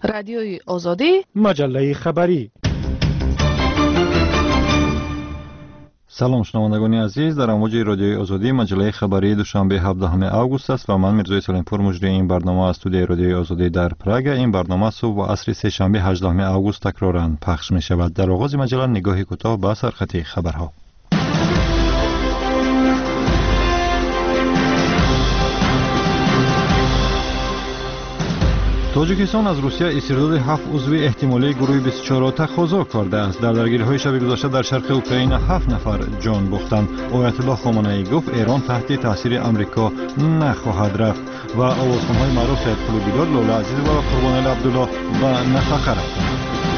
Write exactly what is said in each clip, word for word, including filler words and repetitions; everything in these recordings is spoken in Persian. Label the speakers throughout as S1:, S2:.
S1: رادیوی آزادی،
S2: مجله خبری.
S3: سلام شنوندگان عزیز، در امواج رادیوی آزادی مجله خبری دوشنبه هفدهم آگوست است و من میرزای سلیمپور مجری این برنامه از استودیوی رادیوی آزادی در پراگ. این برنامه صبح و عصر سه شنبه هجدهم آگوست تکرارا پخش می شود. در آغاز مجله نگاهی کوتاه به سرخط خبرها. تاجیکستان از روسیه استرداد هفت عضو احتمالی گروه بیست و چهار را تقاضا کرده است. در درگیری‌های شب گذشته در شرق اوکراین هفت نفر جان باختند. آیت الله خامنه‌ای گفت ایران تحت تاثیر آمریکا نخواهد رفت و آوازخوان‌های معروف سید قلی بیلال، لاله عزیز و قربانعلی عبدالله به نفقه رفتند.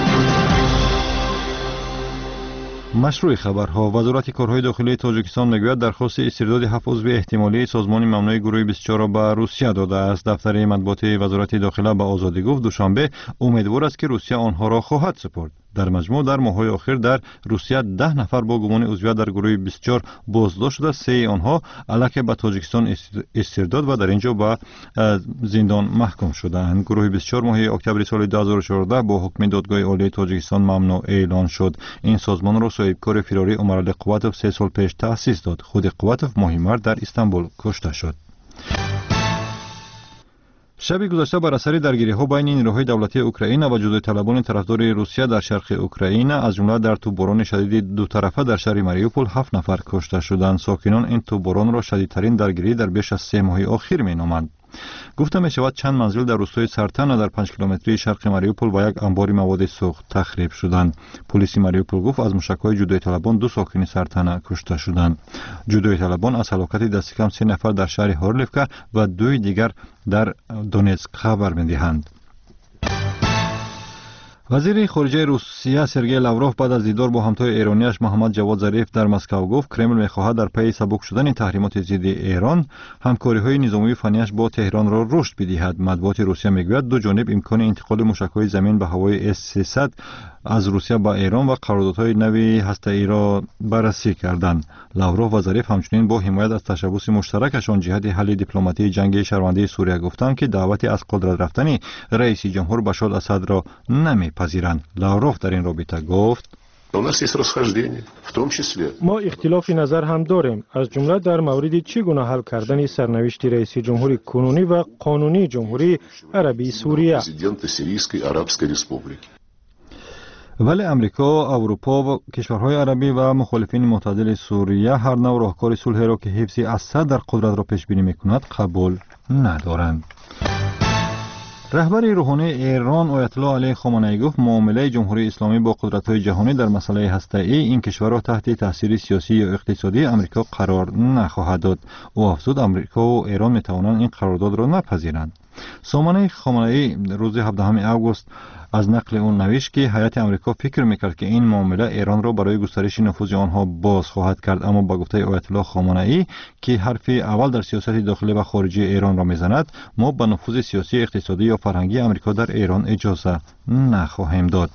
S3: مشروع خبرها. وزارت کارهای داخلی تاجیکستان میگوید درخواست استرداد هفت عضو احتمالی سازمان ممنوع گروه بیست و چهار را به روسیه داده است. دفتر مطبوعات وزارت داخله به آزادی گفت دوشنبه امیدوار است که روسیه آنها را خواهد سپرد. در مجموع در ماه‌های اخیر در روسیه ده نفر با گمان عضویت در گروه بیست و چهار بازداشت شده. سه آنها الکی به تاجیکستان استرداد و در اینجا به زندان محکوم شدند. گروه بیست و چهار ماه اکتبر سال دو هزار و چهارده با حکم دادگاه عالی تاجیکستان ممنوع اعلان شد. این سازمان را صاحبکار فراری عمرعلی قوتوف سه سال پیش تأسیس داد. خود قوتوف ماه مارس در استانبول کشته شد. شب گذشته بر اثر درگیری‌ها بین نیروهای دولتی اوکراین و جزء طلبان طرفدار روسیه در شرق اوکراین از جمله در توپباران شدید دو طرفه در شهر ماریوپول هفت نفر کشته شدند. ساکنان این توپباران را شدیدترین درگیری در بیش از سه ماه اخیر می‌نامند. گفته می شود چند منزل در روستای سرتن در پنج کیلومتری شرق ماریوپول و یک انبار مواد سوخت تخریب شدند. پلیس ماریوپول گفت از موشک‌های جدای طلبان دو ساکن سرتن کشته شدند. جدای طلبان از هلاکت دست کم سه نفر در شهر هارلیفکا و دوی دیگر در دونتسک خبر می‌دهند. وزیر خارجه روسیه سرگئی لاوروف بعد از دیدار با همتای ایرانیش محمد جواد ظریف در مسکو گفت کرمل می‌خواهد در پی سبک شدن تحریمات ضد ایران همکاری‌های نظامی و فنیش با تهران را رشد بدهد. مطبوعات روسیه می‌گوید دو جانب امکان انتقال موشک‌های زمین به هوای اس سیصد از روسیه به ایران و قراردادهای نوی هسته‌ای را بررسی کردند. لاوروف و ظریف همچنین با حمایت از تشبث مشترکشان جهت حل دیپلماتی جنگ شهروندی سوریه گفتند که دعوت از قدرت رفتن رئیس جمهور بشار اسد را نمی‌پذیرند. لاوروف در این رابطه گفت
S2: ما اختلاف نظر هم داریم، از جمله در مورد چگونه حل کردن سرنوشت رئیس جمهور کنونی و قانونی جمهوری عربی سوریه.
S3: ولی امریکا، اروپا و کشورهای عربی و مخالفین معتدل سوریه هر نوع راهکار صلح را که حفظ اسد در قدرت را پیش بینی می‌کند قبول ندارند. رهبر روحانی ایران آیت الله علی خامنه‌ای گفت معامله جمهوری اسلامی با قدرت‌های جهانی در مسئله هسته‌ای این کشور را تحت تاثیر سیاسی یا اقتصادی امریکا قرار نخواهد داد. او افزود امریکا و ایران می‌توانند این قرارداد را نپذیرند. سامانه خامنه‌ای روز هفدهم آگوست از نقل اون نوشت که هیئت امریکا فکر میکرد که این معامله ایران را برای گسترش نفوذ آنها باز خواهد کرد، اما با گفته آیت الله خامنه‌ای که حرف اول در سیاست داخلی و خارجی ایران را میزند، ما به نفوذ سیاسی، اقتصادی یا فرهنگی امریکا در ایران اجازه نخواهیم داد.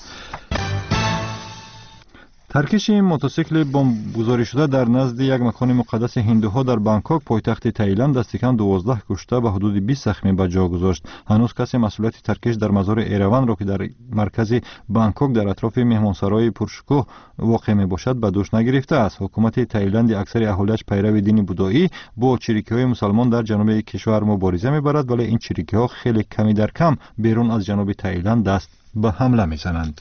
S3: ترکش موتورسیکل بمبگذاری شده در نزد یک مکان مقدس هندوها در بانکوک پایتخت تایلند دست کم دوازده کشته و حدود بیست زخمی به جا گذاشت. هنوز کسی مسئولیت ترکش در مزار ایروان را که در مرکز بانکوک در اطراف مهمانسرای پرشکوه واقع می باشد به دوش نگرفته است. حکومت تایلند اکثر اهالیش پیرو دین بودایی با چریکی‌های مسلمان در جنوب کشور مبارزه می‌برد، ولی این چریکی‌ها خیلی کمی در کم بیرون از جنوب تایلند دست به حمله می‌زنند.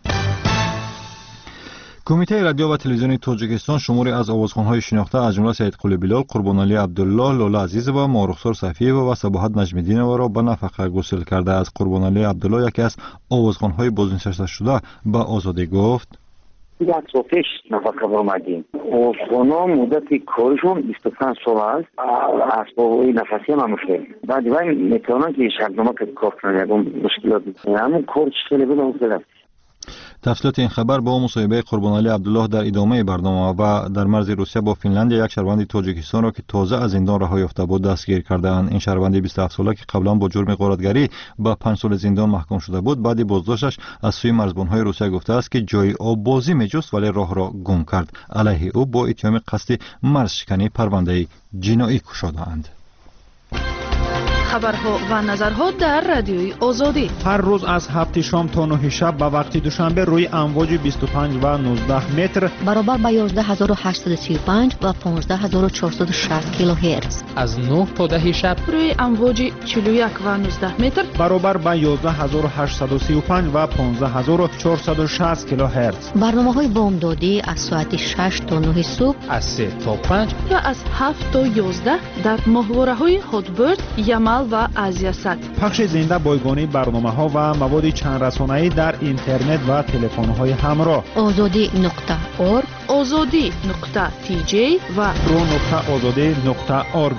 S3: کمیته رادیو و تلویزیون تاجیکستان شماری از آوازخوان‌های شناخته از جمله سید قلی بیلال، قربانعلی عبدالله، لاله عزیز و مارخسار صفیه و صباحت نجمیدین را به نفقه گسیل کرده است. قربانعلی عبدالله یکی از آوازخوان‌های بازنشسته شده به آزادی گفت:
S4: یک سال پیش نفقه آمدیم. آوازخوانا مدت کارشون بیست و پنج سال است. اسباب‌های نفسی هم مشکل. بعد وای میتونن که شرطنامه که کار کنن یکم مشکلات داره. همون کار خیلی بده است.
S3: تفصیلات این خبر با مصاحبه قربانعلی عبدالله در ادامه برنامه. و در مرز روسیه با فنلند یک شهروند تاجیکستان را که تازه از زندان رها یافته بود دستگیر کردند. این شهروند بیست و هفت ساله که قبلا با جرم غارتگری به پنج سال زندان محکوم شده بود، بعد بازداشتش از سوی مرزبان‌های روسیه گفته است که جای آب بازی می‌جست ولی راه را گم کرد. علیه او با اتهام قصد مرزشکنی پرونده جنایی گشوده‌اند.
S1: خبرها و نظرها در رادیوی آزادی.
S5: هر روز از هفت شام تا نه شب به وقت دوشنبه روی امواج بیست و پنج و نوزده متر
S6: برابر با یازده هزار و هشتصد و سی و پنج و پانزده هزار و چهارصد و شصت کیلوهرتز.
S7: از نه تا ده شب
S1: روی امواج چهل و یک و نوزده متر
S5: برابر با یازده هزار و هشتصد و سی و پنج و پانزده هزار و چهارصد و شصت کیلوهرتز.
S6: برنامه‌های بامدادی از ساعت شش تا نه صبح،
S7: از سه تا پنج
S1: و از هفت تا یازده در ماهواره‌های هاتبرد، یمل و آزیاست.
S5: پخش زنده بایگانی برنامه‌ها و مواد چند رسانه‌ای در اینترنت و تلفن‌های همراه.
S6: آزادی نقطه اورگ،
S1: آزادی نقطه تی جی و
S5: رو نقطه آزادی نقطه اورگ.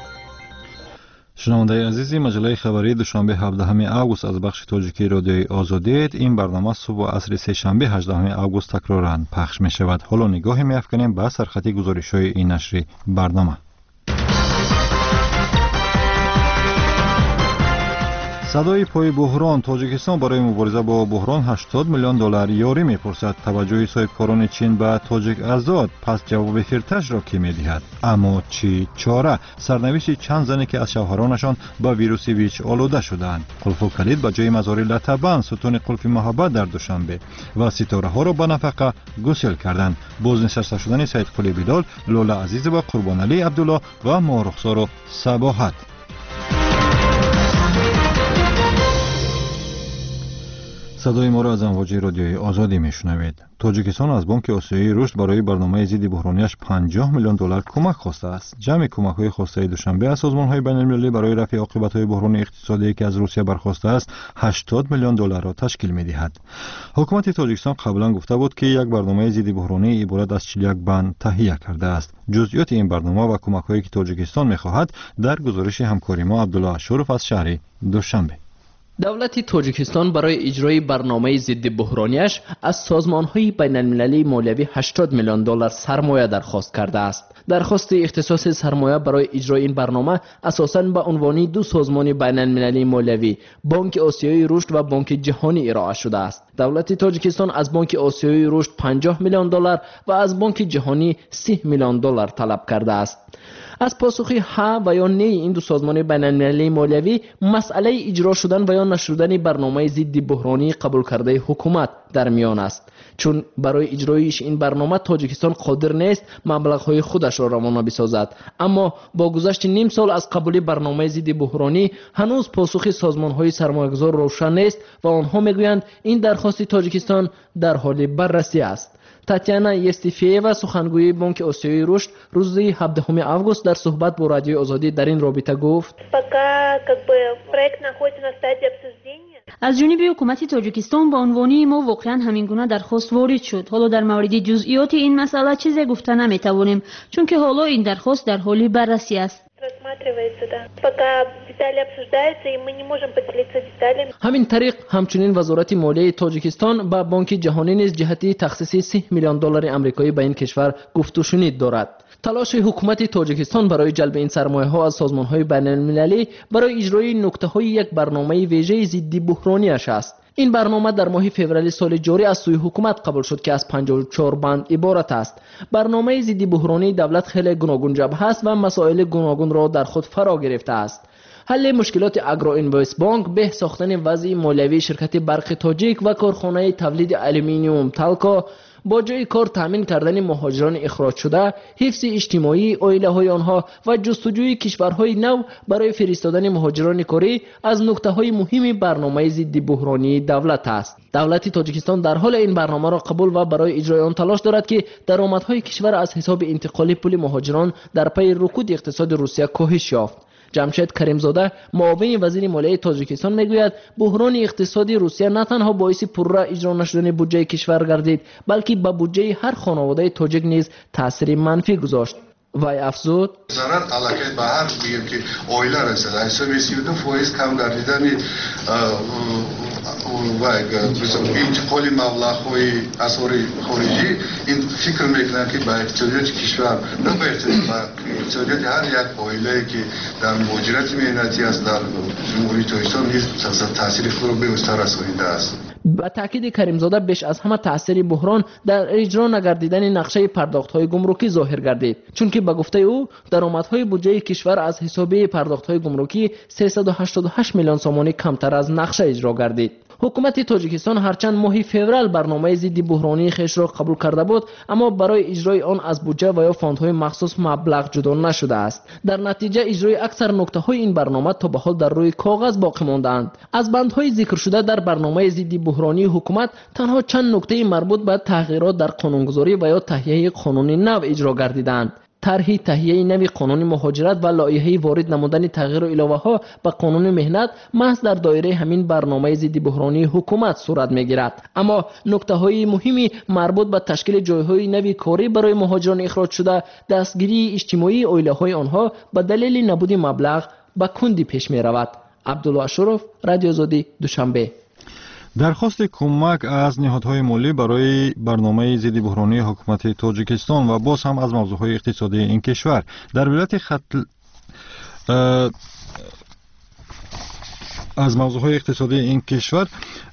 S3: شنونده عزیزی، مجله خبری دوشنبه هفدهم اوگوست از بخش تاجیکی رادیوی آزادی. این برنامه صبح و عصر سه شنبه هجدهم اوگوست تکراراً پخش می شود. حالا نگاهی می افکنیم به سرخطی گزارش‌های این نشر برنامه. صدای پای بحران. تاجیکستان برای مبارزه با بحران هشتاد میلیون دلار یاری می‌پرسد. توجه صاحبکاران چین به تاجیک آزاد، پس جواب فرتش را کی می‌دهد؟ اما چی چاره؟ سرنوشت چند زنی که از شوهرانشان با ویروس ویچ آلوده شدند. قلف و کلید به جای مزار لطبان، ستون قلف محبت در دوشنبه و ستاره ها را به نفقه گسل کردند. بازنشسته شدن سید قلی بیدال، لولا عزیز و قربان علی عبدالله و مارخسار و صباحت. صدای ما را از امواج رادیوی آزادی میشنوید. تاجیکستان از بانک آسیایی رشد برای برنامه ضد بحرانیش پنجاه میلیون دلار کمک خواسته است. جمع کمک‌های خواسته دوشنبه از سازمان‌های بین‌المللی برای رفع عاقبت‌های بحران اقتصادی که از روسیه برخواسته است هشتاد میلیون دلار را تشکیل می‌دهد. حکومت تاجیکستان قبلا گفته بود که یک برنامه ضد بحرانی عبارت از چهل و یک بند تهیه کرده است. جزئیات این برنامه و کمک‌هایی که تاجیکستان می‌خواهد در گزارش همکاری ما عبدالله شرف از شهر دوشنبه.
S7: دولت تاجیکستان برای اجرای برنامه ضد بحرانیش از سازمان‌های بین‌المللی مالیوی هشتاد میلیون دلار سرمایه درخواست کرده است. درخواست اختصاص سرمایه برای اجرای این برنامه اساساً به عنوان دو سازمان بین‌المللی مالیوی، بانک آسیایی رشد و بانک جهانی ارائه شده است. دولت تاجیکستان از بانک آسیایی رشد پنجاه میلیون دلار و از بانک جهانی سی میلیون دلار طلب کرده است. از پاسخی ها و یا نه این دو سازمان بین‌المللی مالیوی، مسئله اجرا شدن و یا نشدن برنامه ضد بحرانی قبول کرده حکومت در میان است، چون برای اجرایش این برنامه تاجیکستان قادر نیست مبلغ‌های خودش را روانه بسازد. اما با گذشت نیم سال از قبول برنامه ضد بحرانی هنوز پاسخ سازمان‌های سرمایه‌گذار روشن نیست و آنها میگویند این درخواست تاجیکستان در حال بررسی است. تاتیانا یستیفییوا، سخنگوی بانک آسیایی رشد، روز هفدهم اوگوست در صحبت با رادیو آزادی در این رابطه گفت:
S8: از جانب حکومت تاجیکستان با عنوان ما واقعا همین گونه درخواست وارد شد. حالا در مورد جزئیات این مسئله چیزی گفته نمیتوانیم، چون که حالا این درخواست در حال بررسی است.
S7: همین طریق همچنین وزارت مالیه تاجیکستان با بانک جهانی نیز جهتی تخصیص سی میلیون دلار آمریکایی به این کشور گفت و شنید دارد. تلاش حکومت تاجیکستان برای جلب این سرمایه ها از سازمان های بین المللی برای اجرای نکته های یک برنامه ویژه ضد بحرانیش است. این برنامه در ماه فوریه سال جاری از سوی حکومت قبول شد که از پنجاه و چهار بند عبارت است. برنامه ضد بحرانی دولت خیلی گوناگون جبهه است و مسائل گوناگون را در خود فرا گرفته است. حل مشکلات اگرو اینویس بانک، به ساختن وضع مالیوی شرکت برق تاجیک و کارخانه تولید آلومینیوم تالکا، با جای کار تامین کردن مهاجران اخراج شده، حفظ اجتماعی عائله‌های آنها و جستجوی کشورهای نو برای فرستادن مهاجران کاری از نکته‌های مهم برنامه ضد بحرانی دولت است. دولت تاجیکستان در حال این برنامه را قبول و برای اجرای آن تلاش دارد که درآمدهای کشور از حساب انتقال پول مهاجران در پی رکود اقتصاد روسیه کاهش یافت. جمشید کریمزاده، معاون وزیر مالیه تاجیکستان میگوید بحران اقتصادی روسیه نه تنها باعث پررا اجرا نشدن بودجه کشور گردید، بلکه به بودجه هر خانواده تاجیک نیز تاثیر منفی گذاشت. وای افزود:
S9: ضرر علاقه به هر میگیم که اویلا رسید حساب سی و دو فیصد کم گردیدن و انتقال مبلغ‌های اسعاری خارجی، این فکر میکنم که با اقتصادیات کشور نه با اقتصادیات هر یک عائله که در مهاجرت مهنتی است در جمهوری تاجیکستان نیز تاثیر خود را به بیشتر رسانیده است.
S7: با تاکید کریمزاده بیش از همه تاثیر بحران در اجرا نگردیدن نقشه پرداخت‌های گمرکی ظاهر گردید، چون که به گفته او درآمدهای بودجه کشور از حسابه پرداخت‌های گمرکی سیصد و هشتاد و هشت میلیون سومانی کمتر از نقشه اجرا گردید. حکومت تاجیکستان هرچند ماه فوریه برنامه ضد بحرانی خیش را قبول کرده بود، اما برای اجرای آن از بودجه و یا فاندهای مخصوص مبلغ جدا نشده است. در نتیجه اجرای اکثر نکته‌های این برنامه تا به حال در روی کاغذ باقی مانده‌اند. از بندهای ذکر شده در برنامه ضد بحرانی حکومت تنها چند نکته مربوط به تغییرات در قانونگذاری و یا تهیه قانون نو اجرا گردیدند. طرح تهیه نوی قانون مهاجرت و لایحه وارد نمودن تغییر و الهه‌ها به قانون مهنت محض در دایره همین برنامه ضد بحرانی حکومت صورت می‌گیرد. اما نکته‌های مهمی مربوط به تشکیل جای‌های نوی کاری برای مهاجران اخراج شده، دستگیری اجتماعی عائله‌های آنها به دلیل نبود مبلغ به کندی پیش می‌رود. عبدالله اشرف، رادیو آزادی، دوشنبه.
S3: درخواست کمک از نهادهای مالی برای برنامه ضد بحرانی حکومت تاجیکستان و باز هم از موضوعهای اقتصادی این کشور در ولایت ختل از موضوعهای اقتصادی این کشور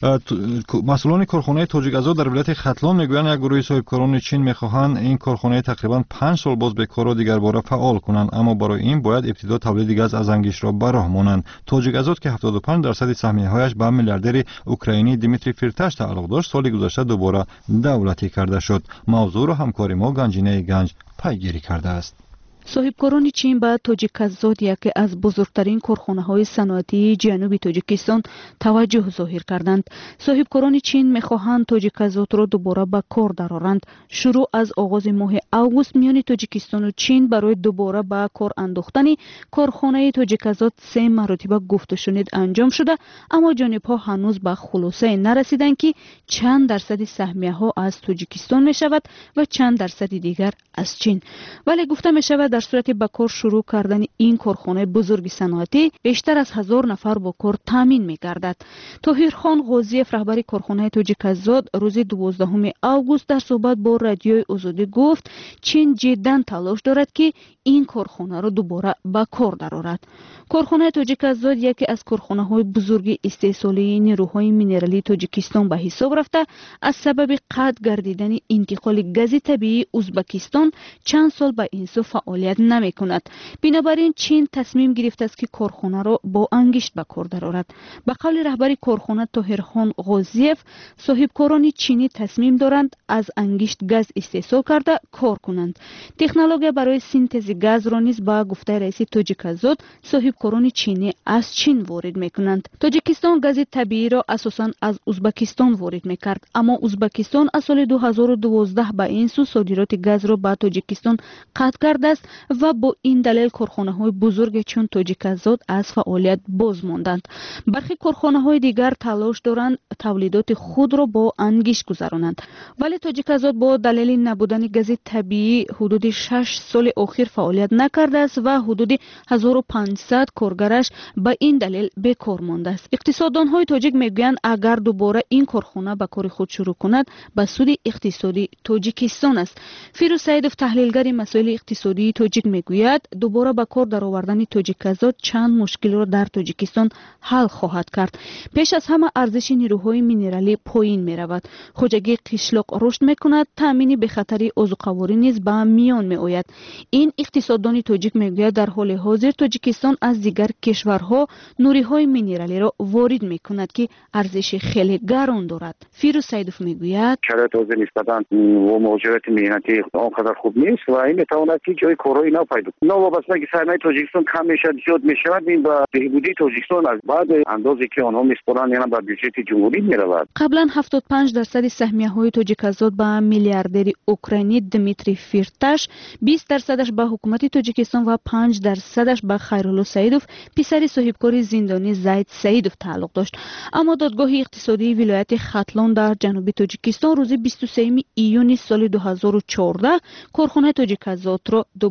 S3: مسئولان کارخانه تاجیک ازاد در ولایت ختلان میگویند یک گروه صاحبکاران چین میخواهند این کارخانه تقریبا پنج سال باز به کار و دیگر باره فعال کنند، اما برای این باید ابتدا تولید گاز از انگیش را به راه مانند. تاجیک ازاد که هفتاد و پنج درصد سهمیه‌هایش به میلیاردر اوکراینی دیمیتری فرتاش تعلق داشت، سال گذشته دوباره دولتی کرده شد. موضوع را همکاری ما گنجینه گنج پیگیری کرده است.
S10: صاحبکاران چین به تاجیک‌ازاد، یکی از بزرگترین کارخانه‌های صنعتی جنوبی تاجیکستان، توجه ظاهر کردند. صاحبکاران چین می‌خواهند تاجیک‌ازاد را دوباره به کار درآورند. شروع از آغاز ماه اوگوست میان تاجیکستان و چین برای دوباره به کار انداختن کارخانه تاجیک‌ازاد سه مرتبه گفت و شنید انجام شده، اما جانب‌ها هنوز به خلاصه نرسیدند که چند درصد سهمیه‌ها از تاجیکستان می‌شود و چند درصد دیگر از چین. ولی گفته می‌شود در صورت به کار شروع کردن این کارخانه بزرگ صنعتی بیشتر از هزار نفر با کار تامین می‌گردد. طاهرخان غازیف، رهبر کارخانه تاجیک‌ازاد، روز دوازدهم اوگوست در صحبت با رادیوی آزادی گفت چین جداً تلاش دارد که این کارخانه را دوباره به کار درآورد. کارخانه تاجیک‌ازاد یکی از کارخانه‌های بزرگ استحصالی نیروهای مینرالی تاجیکستان به حساب رفته، از سبب قطع گردیدن انتقال گاز طبیعی ازبکستان چند سال به این سو فعالیت نمی‌کند. بنابراین چین تصمیم گرفته است که کارخانه را با انگشت به کار درآورد. به قول رهبر کارخانه طاهرخان غازیف، صاحبکاران چینی تصمیم دارند از انگشت گاز استحصال کرده کار کنند. تکنولوژی برای سینتز گاز را نیز به گفته رئیس تاجیک‌ازاد صاحبکاران چینی از چین وارد می‌کنند. تاجیکستان گاز طبیعی را اساساً از ازبکستان وارد می‌کرد، اما ازبکستان از سال دو هزار و دوازده به این سو صادرات گاز را به تاجیکستان قطع کرده است و با این دلیل کارخانه‌های بزرگ چون تاجیک‌ازاد از فعالیت باز ماندند. برخی کارخانه‌های دیگر تلاش دارند تولیدات خود را با انگشت گذرانند، ولی تاجیک‌ازاد با دلیل نبودن گاز طبیعی حدود شش سال اخیر فعالیت نکرده است و حدود هزار و پانصد کارگرش به این دلیل بیکار مانده است. اقتصاددان‌های تاجیک میگویند اگر دوباره این کارخانه به کار خود شروع کند به سود اقتصادی تاجیکستان است. فیروز سیدوف، تحلیلگر مسائل اقتصادی تاجیک میگوید دوباره به کار درآوردن تاجیک‌ازاد چند مشکل را در تاجیکستان حل خواهد کرد. پیش از همه ارزش نیروهای مینرالی پایین میرود، خوجگی قشلاق رشد میکند، تامین به خطر عضوقواری نیز به میان میآید. این اقتصاددان تاجیک میگوید در حال حاضر تاجیکستان از دیگر کشورها نوری‌های مینرالی را وارد میکند که ارزش خیلی گران دارد. فیروز سیدوف میگوید
S4: شرایط حاضر نسبتاً و مهاجرت مهنتی آنقدر خوب نیست و این میتواند که جای کارایی نو پیدا کنه. وابسته که سرمایه تاجیکستان کم میشه زیاد میشود، این به بهبودی تاجیکستان از بعد اندازی که آنها میسپارند یعنی به بودجه جمهوری میرود.
S10: قبلا هفتاد و پنج درصد سهمیه‌های تاجیک‌ازاد به میلیاردر اوکراینی دیمیتری فرتاش، بیست درصدش به حکومت تاجیکستان و پنج درصدش به خیرالله سیدوف، پسر صاحبکار زندانی زید سیدوف تعلق داشت. اما دادگاه اقتصادی ولایت ختلان در جنوب تاجیکستان روز بیست و سوم ایون سال دو هزار و چهارده کارخانه تاجیک‌ازاد را دوباره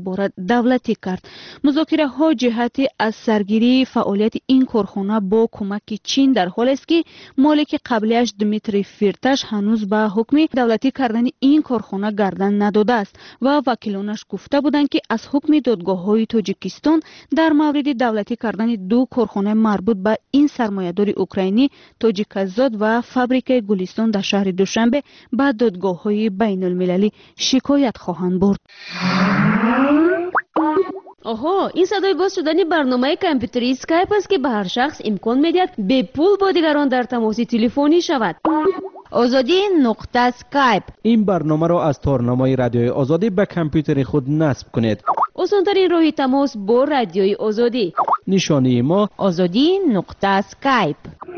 S10: عبارت دولتی کرد. مذاکره ها جهت از سرگیری فعالیت این کارخانه با کمک چین در حال است که مالک قبلیش دمیتری فیرتاش هنوز به حکم دولتی کردن این کارخانه گردن نداده است و وکیلانش گفته بودند که از حکم دادگاه های تاجیکستان در مورد دولتی کردن دو کارخانه مربوط به این سرمایه‌دار اوکراینی تاجیک‌آزاد و فابریک گلستان در شهر دوشنبه به دادگاه های بین المللی شکایت خواهند برد.
S8: آها، این صدای باز شدن برنامه کامپیوتری اسکایپ است که به هر شخص امکان می‌دهد به پول با دیگران در تماس تلفنی شود.
S6: آزادی نقطه اسکایپ.
S7: این برنامه را از تارنمای رادیوی آزادی به کامپیوتر خود نصب کنید.
S8: آسان‌ترین راه تماس با رادیوی آزادی.
S7: نشانی ما
S6: آزادی نقطه اسکایپ.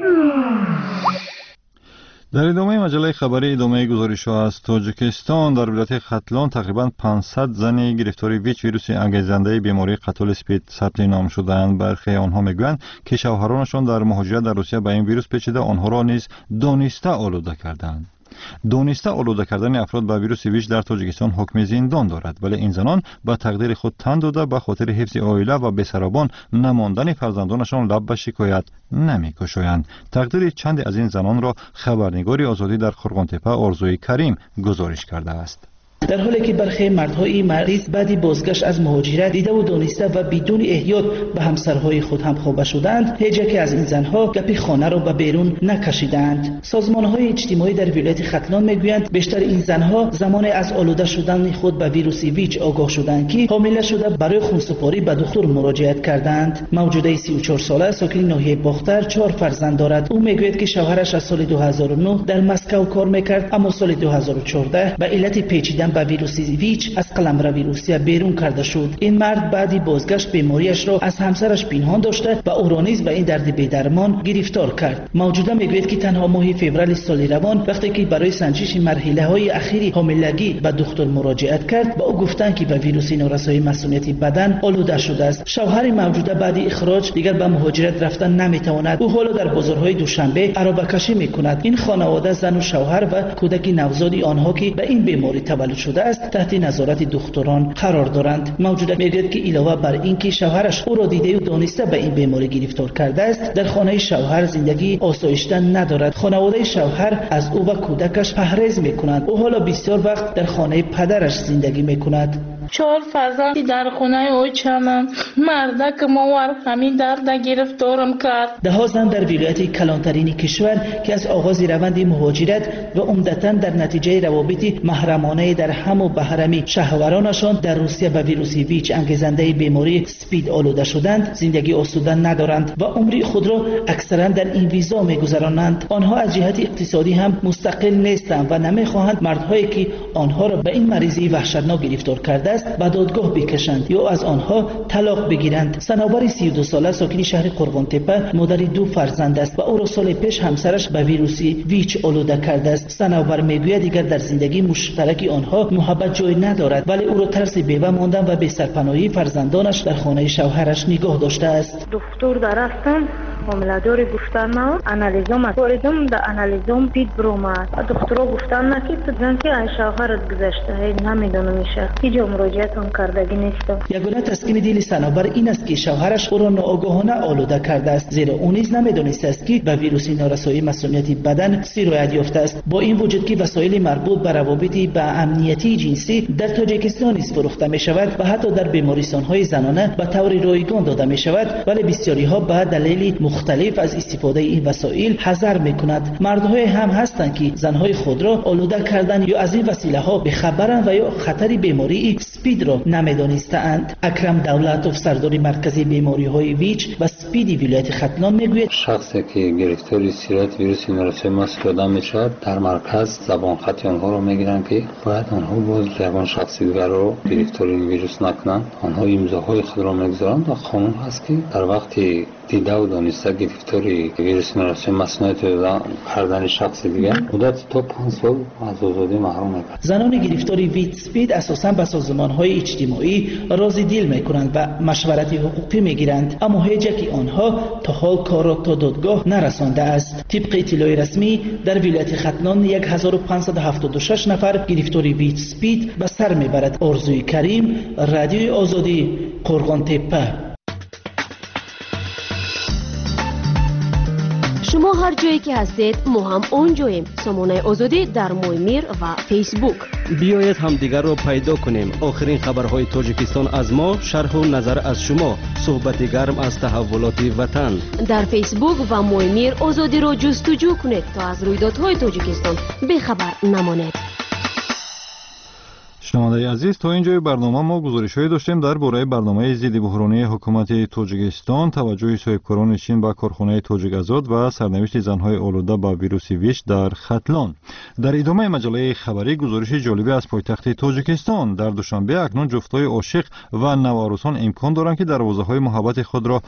S3: در ادامه مجله خبری ادامه گزارش ها از تاجیکستان در ولایت ختلان تقریبا پانصد زن گرفتار ویچ ویروس انگیزنده بیماری قتل اسپید ثبت نام شدند. برخی آنها میگویند که شوهرانشان در مهاجرت در روسیه به این ویروس پیچیده آنها را نیز دانسته آلوده کردند. دانسته آلوده کردن افراد به ویروس ویچ در تاجیکستان حکم زندان دارد، ولی این زنان به تقدیر خود تن داده به خاطر حفظ عائله و بی‌سرابان نماندن فرزندانشان لب به شکایت نمی‌گشایند. تقدیر چند از این زنان را خبرنگار آزادی در قرغان‌تپه آرزوی کریم گزارش کرده است.
S11: در حالی که برخی مردهای مریض بعدی بازگشت از مهاجرت دیده و دانسته و بدون احتیاط به همسرهای خود هم خوابه شدند، هیچ یک از این زنها گپ خانه را به بیرون نکشیدند. سازمانهای اجتماعی در ولایت ختلان میگویند بیشتر این زنها زمان از آلوده شدن خود به ویروس ویچ آگاه شدند که حامله شده برای خونسپاری به دکتر مراجعت کردند. موجوده سی و چهار ساله ساکن ناحیه باختر چهار فرزند دارد. او میگوید که شوهرش از سال دو هزار و نه در مسکو کار میکرد، اما سال دو هزار و چهارده به علت پیچیدن به ویروس ویچ از قلمرو روسیه بیرون کرده شد. این مرد بعدی بازگشت بیماریش را از همسرش پنهان داشته و او را نیز به این درد بی‌درمان گرفتار کرد. موجوده میگوید که تنها ماه فوریه سال روان وقتی که برای سنجش مرحله های اخیری حاملگی به دکتر مراجعت کرد، با او گفتند که به ویروس نارسایی مسئولیت بدن آلوده شده است. شوهر موجوده بعد اخراج دیگر به مهاجرت رفتن نمیتواند. او حالا در بازارهای دوشنبه عربه کشی میکند. این خانواده زن و شوهر و کودک نوزادی آنها که به این بیماری تولد شده است تحت نظارت دکتران قرار دارند. موجوده میگوید که علاوه بر اینکه شوهرش او را دیده و دانسته به این بیماری گرفتار کرده است، در خانه شوهر زندگی آسایشته ندارد. خانواده شوهر از او و کودکش پرهیز میکنند. او حالا بسیار وقت در خانه پدرش زندگی میکند.
S12: چهار فرزندی در خونه او چمم مرده که موار همین درد گرفتارم کرد.
S11: ده زن در ولایت کلانترین کشور که از آغاز روند مهاجرت و عمدتاً در نتیجه روابط محرمانه در هم و بهرمی شهوارانشان در روسیه به ویروس ویچ انگیزنده بیماری اسپید آلوده شدند، زندگی آسوده ندارند و عمر خود را اکثرا در این ویزا میگذرانند. آنها از جهت اقتصادی هم مستقل نیستند و نمیخواهند مردهایی که آنها را به این مریضی وحشتناک گرفتار کرده است به دادگاه بکشند یا از آنها طلاق بگیرند. صنوبر سی و دو ساله ساکن شهر قرغان‌تپه مادر دو فرزند است و او را سال پیش همسرش به ویروس ویچ آلوده کرده است. صنوبر میگوید دیگر در زندگی مشترک آنها محبت جای ندارد، ولی او را ترس بیوه ماندن و به سرپناهی فرزندانش در خانه شوهرش نگاه داشته است.
S13: دکتر درستم حامله‌داری گفتن نه، انالیزم است. واردم در انالیزم پید برومد. دکترها گفتن نه که تو زن که شوهرت گذشته نمیدونم میشه. هیچ مراجعت هم کردگی نیستم.
S11: یگانه تسکین دل صنوبر این است که شوهرش او را ناآگاهانه آلوده کرده است، زیرا او نیز نمیدونسته است که به ویروس نارسایی مسئولیت بدن سرایت یافته است. با این وجود که وسایل مربوط به روابط به امنیتی جنسی در تاجیکستان نیز فروخته می شود و حتی در بیمارستان‌های زنانه به طور رایگان داده می شود، ولی بسیاری ها به دلیل مختلف از استفاده این وسایل حذر می کند. مردهای هم هستند که زنهای خود را آلوده کردن یا از این وسیله ها بخبرند و یا خطر بیماری اسپید را نمیدانستند. اکرم دولتوف سردار مرکزی بیماری های ویچ و اسپید ولایت ختلان میگوید
S14: شخصی که گرفتار سیرت ویروس نارسایی مسئولیت می شود در مرکز زبان خطی آنها را میگیرند که باید آنها باز زبان شخصی دیگر را گرفتار این ویروس نکنند. آنها امضاهای خود را میگذارند و قانون هست که در وقتی دیده و دانسته گرفتاری ویروس مرض مصنوعی پیدا کردن شخص دیگه مدت تا پنج سال از آزادی محروم میکنه.
S11: زنان گرفتاری ویت اسپید اساساً به سازمان‌های اجتماعی راضی دیل میکنند و مشورت حقوقی میگیرند، اما هیچ یک آنها تا حال کار را تا دادگاه نرسانده است. طبق اطلاع رسمی در ولایت ختلان هزار و پانصد و هفتاد و شش نفر گرفتاری ویت اسپید به سر میبرد. آرزوی کریم، رادیوی آزادی، قرغان تپه.
S15: شما هر جایی که هستید ما هم اونجاییم. سامانه آزادی در مویمیر و فیسبوک.
S16: بیایید هم دیگر را پیدا کنیم. آخرین خبرهای تاجیکستان از ما، شرح و نظر از شما، صحبت گرم از تحولات وطن.
S15: در فیسبوک و مویمیر آزادی را جستجو کنید تا از رویدادهای تاجیکستان بخبر نمانید.
S3: شنوندگان عزیز، تا اینجای برنامه ما گزارش‌هایی داشتیم درباره برنامه ضد بحرانی حکومت تاجیکستان، توجه صاحبکاران چین به کارخانه تاجیک آزاد و سرنوشت زن‌های آلوده به ویروس ویش در ختلان. در ادامه مجله خبری گزارش جالبی از پایتخت تاجیکستان. در دوشنبه اکنون جفت‌های عاشق و نوآراسان امکان دارند که دروازه‌های محبت خود را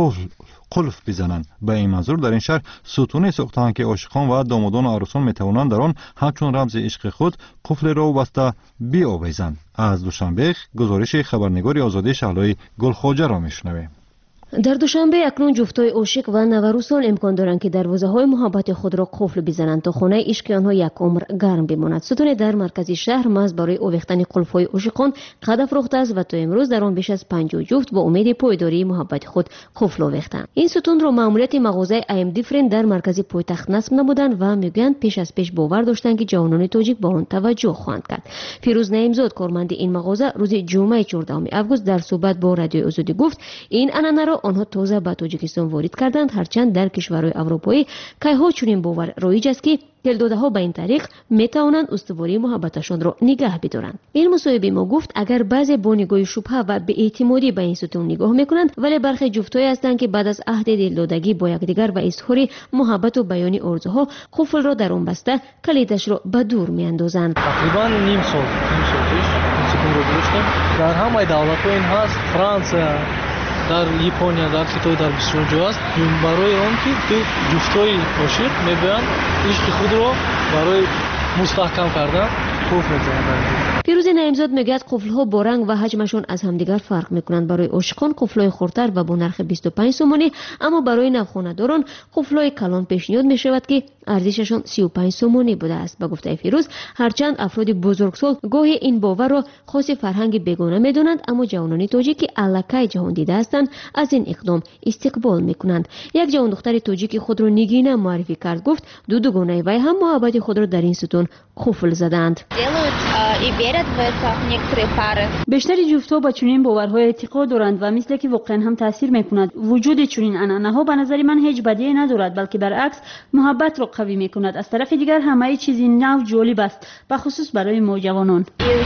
S3: قلف بزنند. به این منظور در این شهر ستونی ساختند که عاشقان و دامادان و عروسان میتوانند در آن همچون رمز عشق خود قفل را بسته بیاویزند. از دوشنبه گزارش خبرنگار آزادی شهلای گلخواجه را میشنویم.
S15: در دوشنبه اکنون جفتای عاشق و نوآراسان امکان دارند که دروازه‌های محبت خود را قفل بزنند تا خانه عشق آنها یک عمر گرم بماند. ستون در مرکز شهر محض برای آویختن قلف‌های عاشقان قد افروخته است و تا امروز در آن بیش از پنجاه جفت با امید پایداری محبت خود قفل آویختند. این ستون را مأموریت مغازه ایم دیفرنت در مرکز پایتخت نصب نمودند و میگویند پیش از پیش باور داشتند که جوانان تاجیک با آن توجه خواهند کرد. فیروز نعیمزاد کارمند این مغازه روز جمعه چهاردهم آگوست در صحبت با رادیو آزادی گفت این عنعنه را آنها تازه به تاجیکستان وارد کردند، هرچند در کشورهای اروپایی کایها چنین باور رایج است که دلداده‌ها به این طریق میتوانند استواری محبتشان را نگه بدارند. این مصاحبه ما گفت اگر بعضی با نگاه شبهه و بی‌اعتمادی به این ستون نگاه میکنند، ولی برخی جفتایی هستند که بعد از عهد دلدادگی با یکدیگر و اظهار محبت و بیان آرزوها قفل را در آن بسته کلیدش را به دور میاندازند.
S17: تقریبا نیم سال نیم سال پیش این ستون را گذاشتیم. در همه دولت‌ها این هست، فرانسه، در یپونیا، در کیتای، در بسیار جا است. برای آن که دو جفتای عاشق میبرند عشق خود را برای مستحکم کردن قفل میزنند.
S15: فیروز نعیمزاد میگوید قفل‌ها با رنگ و حجمشان از همدیگر فرق میکنند. برای عاشقان قفل‌های خردتر و با نرخ بیست و پنج سومانی، اما برای نوخانه‌داران قفل‌های کلان پیشنهاد میشود که ارزششان سی و پنج سومانی بوده است. به گفته فیروز، هرچند افراد بزرگسال گاهی این باور را خاص فرهنگ بیگانه میدانند، اما جوانان تاجیک که الکای جهان دیده هستند از این اقدام استقبال میکنند. یک جوان دختر تاجیک خود را نگینه معرفی کرد، گفت دو دوگانه وی هم محبت خود را در این ستون قفل زدند.
S8: بیشتری جفت‌ها با چنین باورهای اعتقاد دارند و مثل که واقعا هم تاثیر میکند. وجود چنین عنعنه‌ها به نظر من هیچ بدی ندارد، بلکه برعکس محبت را قوی میکند. از طرف دیگر همه چیزی نو جالب است، به خصوص برای ما جوانان.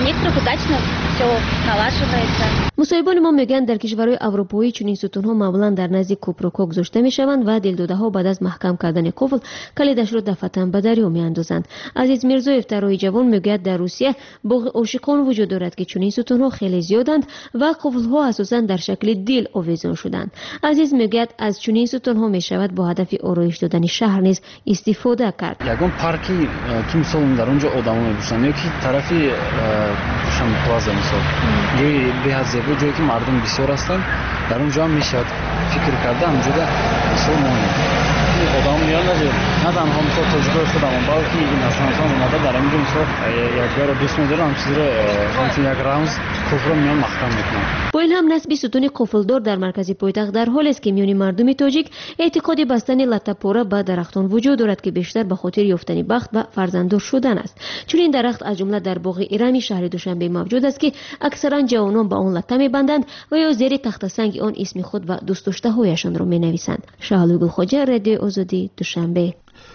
S8: مصاحبان ما میگن در کشورهای اروپایی چنین ستون‌ها معمولا در نزد کوپروکا گذاشته میشوند و دلداده‌ها بعد از محکم کردن قفل کلیدش را دفعتاً به دریا میاندازند. عزیز میرزایف طراحی جوان میگوید در روسیه باغ عاشقان وجود دارد که چنین ستون‌ها خیلی زیادند و قفل‌ها اساساً در شکل دیل آویزان شدند. عزیز میگوید از چنین ستون‌ها میشود با هدف آرایش دادن شهر نیز استفاده کرد.
S18: یگان پارکی که مثلا در اونجا آدم‌ها میباشند، یکی طرفی شام پلازا مثلا جایی به زیبا، جایی که مردم بسیار هستند، در اونجا هم میشد فکر کرده اونجا بسیار مهمه. آدم میان نجه نه تنها مثلا تجربه خودم، بلکه این اصلا اصلا اومده در اینجا مثلا یادگار دوست میدارم، هم چیزی رو همچون یک رمز کفر رو میان محکم میکنم.
S15: با این هم نصب ستون قفلدار در مرکز پایتخت در حال است که میان مردم تاجیک اعتقاد بستن لطه‌پاره به درختان وجود دارد که بیشتر به خاطر یافتن بخت و فرزنددار شدن است. چون این درخت از جمله در باغ ایرانی شهر دوشنبه موجود است که اکثرا جوانان به آن لطه میبندند و یا زیر تخت سنگ آن اسم خود و دوست داشته هایشان را مینویسند. شهلو گلخواجه، رادیو آزادی، دوشنبه.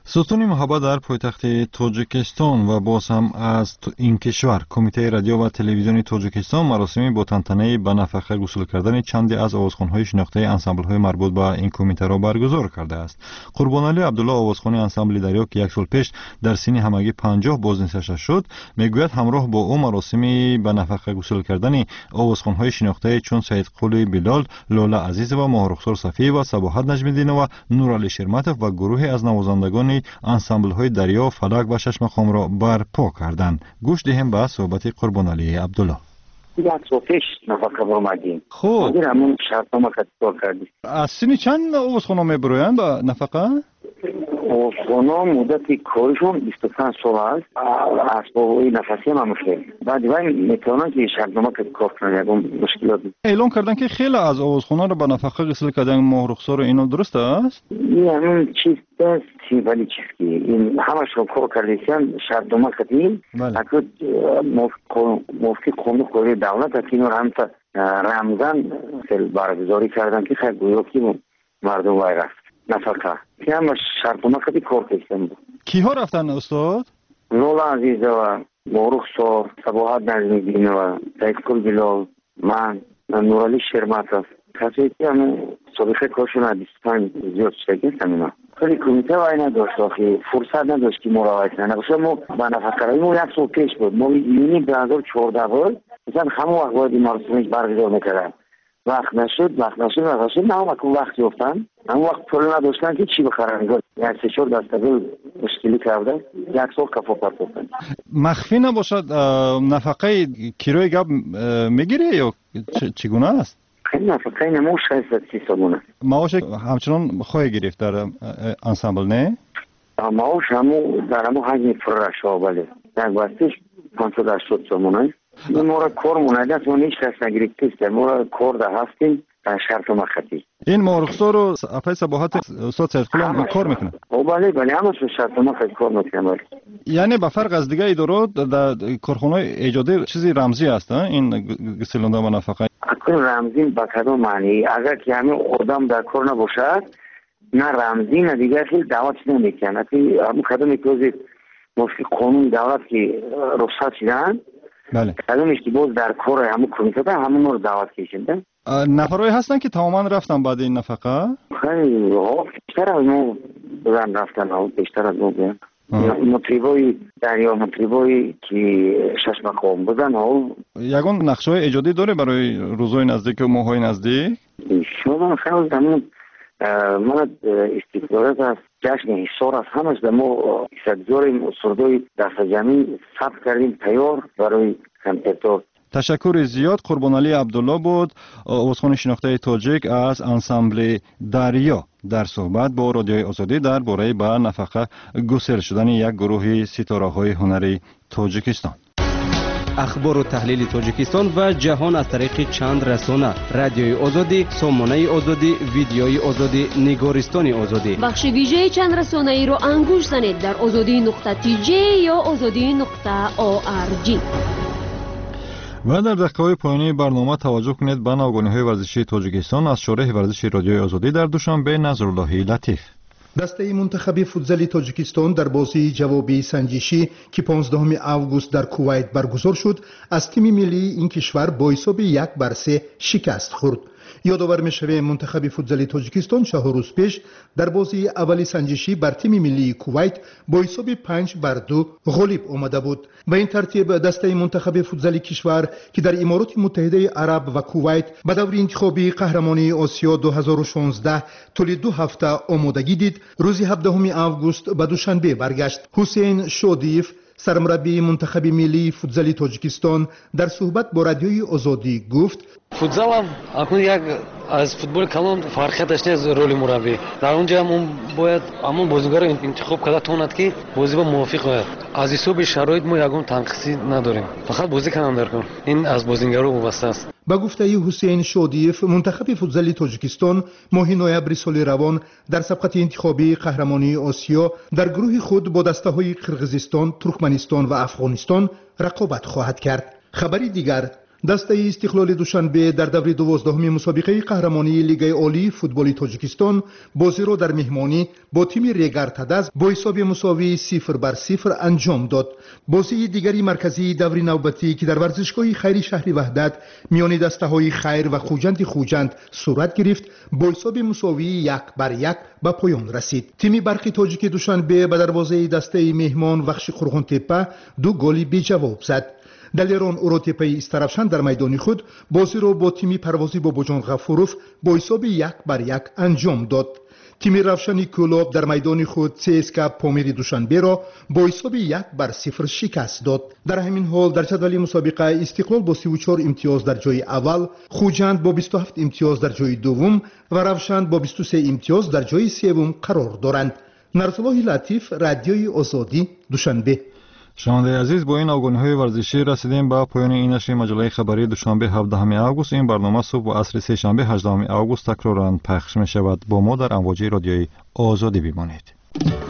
S3: ستون محبت در پایتخت تاجیکستان و باز هم از این کشور کمیته رادیو و تلویزیون تاجیکستان مراسمی با تنتنه به نفقه گسل کردن چندی از آوازخوان‌های شناخته انسامبل‌های مربوط به این کمیته را برگزار کرده است. قربانعلی عبدالله آوازخوان انسامبل دریا که یک سال پیش در سن همگی پنجاه بازنشسته شد میگوید همراه با او مراسمی به نفقه گسل کردن آوازخوان‌های شناخته چون سید قلی بلال، لاله عزیز و ماه رخسار صفی و صباحت نجم‌الدین و نورعلی شرمتов و گروهی از نوازندگان انسامبل های دریا، فلک و چشم خم را برپا کردند. گوش دهیم به صحبت قربانعلی عبدالله.
S4: یک سال پیش نفقه برآمدیم.
S3: خب
S4: همون شرطنامه کار کردیم.
S3: از سن چند آوازخوان میبرویند به نفقه؟
S4: آوازخوان مدت کارشون بیست و پنج سال است. اسباب‌های نفسی هم همشه. بعد ولی میتونن که شرطنامه کار کنن یکم مشکلات.
S3: اعلام کردن که خیلی از آوازخوان‌ها رو به نفقه گسل کردن ماه رخسار اینو درست است؟
S4: این همون چیز است ولی چیز که این همش رو کار کردن شرطنامه کردیم. اگر مفتی قانون قوی دولت که اینو هم تا رمضان سال برگزاری کردن که خیلی گویا که مردم وای رفت نفقه که همش شرطنامه کردی کار کردن بود.
S3: کیها رفتن استاد؟
S4: لاله عزیز و مورخسار، صباحت نجم‌الدین و سید قلی بلال، من نورعلی شرمتov کسی که همه سابقه کارشون بیست و پنج زیاد شده هستم. خیلی کمیته وای نداشت آخی فرصت نداشت که مراقبت کنه. مثلا ما به نفقه ما یک سال پیش بود، ما یونی دو هزار و چهارده بود مثلا همون وقت باید این مراسمش برگزار میکردن. وقت نشد وقت نشد وقت نشد نه هم اکو وقت یافتن همون وقت پول نداشتن که چی بخرن. یک سه چهار دستگاه مشکلی کرده یک سال کفاپت بکنن.
S3: مخفی نباشد نفقه کیروی گب میگیره یا چگونه است؟
S4: خیلی نفقه نموش شصت سی سالونه.
S3: معاش همچنان خواهی گرفت در انسامبل نه؟
S4: معاش همون در همون حجم فرشا بله. یک بستش پانصد و هشتاد سالونه. این مورا کار مونده ما نیش کس نگریفتیست. مورا کار در هستیم در شرط مخطی. این
S3: مورخسار رو افای صباحت استاد سید قلی هم کار میکنه؟
S4: او بله بله همه شرط مخطی کار میکنه.
S3: یعنی به فرق از دیگه ادارات در کارخانه ایجادی چیزی رمزی هست این گسلانده و نفقه؟
S4: اکنون رمزی به کدام معنی؟ اگر که همه آدم در کار نباشد نه رمزی نه دیگه خیلی دعوت نمیکنه. همون کدام اکوزی مفتی قانون دولت که رخصت شدن
S3: بله.
S4: کدامش که باز در کار همون کمیته ده همون رو دعوت کشیدن.
S3: نفرهایی هستن که تماما رفتن بعد این نفقه؟
S4: خیلی ها بیشتر از ما بزن رفتن ها بیشتر از ما بیان. مطریبای دریا مطریبای که شش مقام بزن ها.
S3: یکون نقشه های ایجادی داره برای روزهای نزدیک و ماهای نزدیک؟
S4: شما خیلی زمین من استفاده از جشن حصار از همش در ما سبزاریم سردای دست جمعی ثبت کردیم تیار برای کمپیوتر.
S3: تشکر زیاد. قربانعلی عبدالله بود آوازخوان شناخته تاجیک از انسامبل دریا در صحبت با رادیوی آزادی در باره به نفقه گسل شدن یک گروه ستاره های هنری تاجیکستان.
S16: اخبار و تحلیل تاجیکستان و جهان از طریق چند رسانه: رادیوی آزادی، سامانه آزادی، ویدیوی آزادی، نگارستان آزادی.
S15: بخش ویژه چند رسانه ای را انگوش زنید در آزادی نقطه تی جی یا آزادی نقطه او آر جی.
S3: و در دقیقه‌های پایانی برنامه توجه کنید به نوگانی‌های ورزشی تاجیکستان از شارح ورزش رادیوی آزادی در دوشنبه. نظرالله لطیف.
S19: دسته منتخب فوتزال تاجیکستان در بازی جوابی سنجشی که پانزدهم آگوست در کویت برگزار شد از تیم ملی این کشور با حساب یک بر سه شکست خورد. یادآور می‌شویم منتخب فوتزال تاجیکستان چهار روز پیش در بازی اولی سنجشی بر تیم ملی کویت با حساب پنج بر دو غالب آمده بود. به این ترتیب دسته منتخب فوتزال کشور که در امارات متحده عرب و کویت به دور انتخابی قهرمانی آسیا دو هزار و شانزده طول دو هفته آمادگی دید. روز هفدهم آگوست به دوشنبه برگشت. حسین شادیف سرمربی منتخب ملی فوتزال تاجیکستان در صحبت با رادیوی آزادی گفت:
S20: فوتزال هم اکنون یک از فوتبال کلان فرقیت داشته از رول مربی. در اونجا هم باید همون بازیگر رو انتخاب کرده تواند که بازی با موافق باید. از حساب شرایط ما یگان تنقیصی نداریم، فقط بازی کنم در کن. این از بازیگرا وابسته است.
S19: با گفته حسین شادیف منتخب فوتزال تاجیکستان ماه نوامبر سال روان در سبقت انتخابی قهرمانی آسیا در گروه خود با دسته‌های قرقیزستان، ترکمنستان و افغانستان رقابت خواهد کرد. خبری دیگر دسته استقلال دوشنبه در دور دوازدهم مسابقه قهرمانی لیگ عالی فوتبال تاجیکستان بازی را در مهمانی با تیم ریگر تدز با حساب مساوی صفر بر صفر انجام داد. بازی دیگری مرکزی دور نوبتی که در ورزشگاه خیر شهر وحدت میان دسته های خیر و خوجند خوجند صورت گرفت با حساب مساوی یک بر یک به پایان رسید. تیم برق تاجیک دوشنبه به دروازه دسته مهمان وخش قرغان تپه دو گلی بی جواب زد. دلیران اوروتپی استرفشان در میدان خود بازی را با تیم پروازی باباجان غفوروف با حساب یک بر یک انجام داد. تیم روشنی کلوب در میدان خود سی اس کے پامیر دوشنبه را با حساب یک بر صفر شکست داد. در همین حال در جدول مسابقه استقلال با سی و چهار امتیاز در جای اول، خوجند با بیست و هفت امتیاز در جای دوم و روشن با بیست و سه امتیاز در جای سوم قرار دارند. نرسالله لطیف، رادیوی آزادی، دوشنبه.
S3: شنونده عزیز، با این آگاهی‌های ورزشی رسیدیم به پایان این نشر مجله خبری دوشنبه هفدهم آگوست. این برنامه صبح و عصر سه شنبه هجدهم آگوست تکرارا پخش می‌شود. با ما در امواج رادیوی آزادی بمانید.